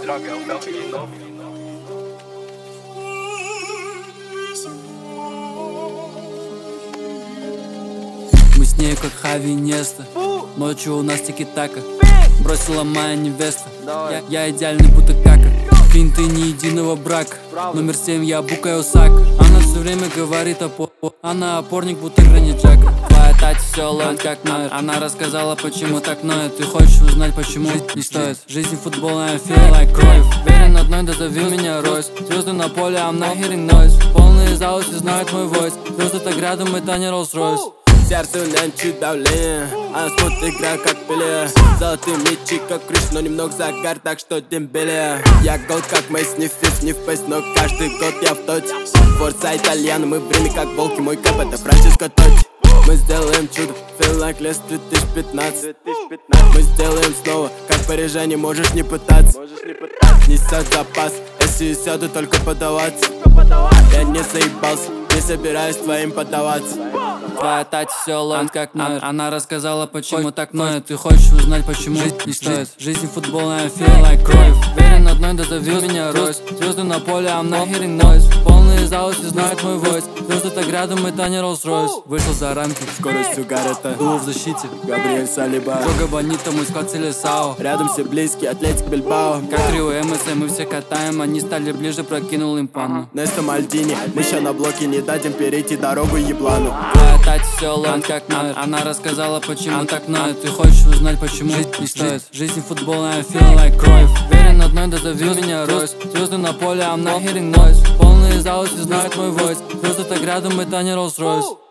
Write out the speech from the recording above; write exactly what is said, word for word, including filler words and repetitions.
droga é o Felp de novo. Мы с ней как Хави и Неста. Ночью у нас тики-така. Бросила моя невеста. Я, я идеальный будто кака. Финты ни единого брака. Номер семь я Букайо Сака. Она все время говорит о по Она опорник будто Грани Джека. Твоя тать все ловит как ноет. Она рассказала почему так ноет. Ты хочешь узнать почему? Не стоит. Жизнь футбольная, feel like кровь. Верен одной, да зови меня Ройс. Звезды на поле, I'm not hearing noise. Полные залы, все знают мой войс. Звезды так рядом, это не Rolls-Royce. Сердце нянчит давление, она смотрит игра как Пеле. Золотые мячи как Криш, но немного загар, так что дембеле. Я год как Мейс, не фиф, не в пейс, но каждый год я в тоте. Форца итальяно, мы время как волки, мой кэп это Франческо Тотти. Мы сделаем чудо, feel like less две тысячи пятнадцать. Мы сделаем снова, как парижане, можешь не пытаться. Несет запас, если сяду, только подаваться. Я не заебался, не собираюсь твоим поддаваться. Твоя тать все ловит как ноет. Она рассказала почему так ноет. Ты хочешь узнать почему? Не стоит. Жизнь футбольная, feel like кровь. Верен одной, да зови меня Ройс. Звезды на поле, I'm not hearing noise. Полные залы, все знают мой войс. Звезды так рядом, это не Rolls-Royce. Вышел за рамки, Скорость угарета, дуо в защите. Габриэль Салиба, Джога Бонита, мой склад Селесао. рядом все близкие, Атлетик Бильбао. Как трио эм эс эм, мы все катаем. Они стали ближе, прокинул им панну. Неста Мальдини, мы ща на блоке, не дадим перейти дорогу еблану. Твоя тать все ловит как ноет. Она рассказала почему так ноет. Ты хочешь узнать почему? Не стоит. Жизнь футбольная, feel like кровь. Верен одной, да зови меня Ройс. Звезды на поле, I'm not hearing noise. Полные залы, все знают мой войс. Звезды так рядом, это не Rolls-Royce.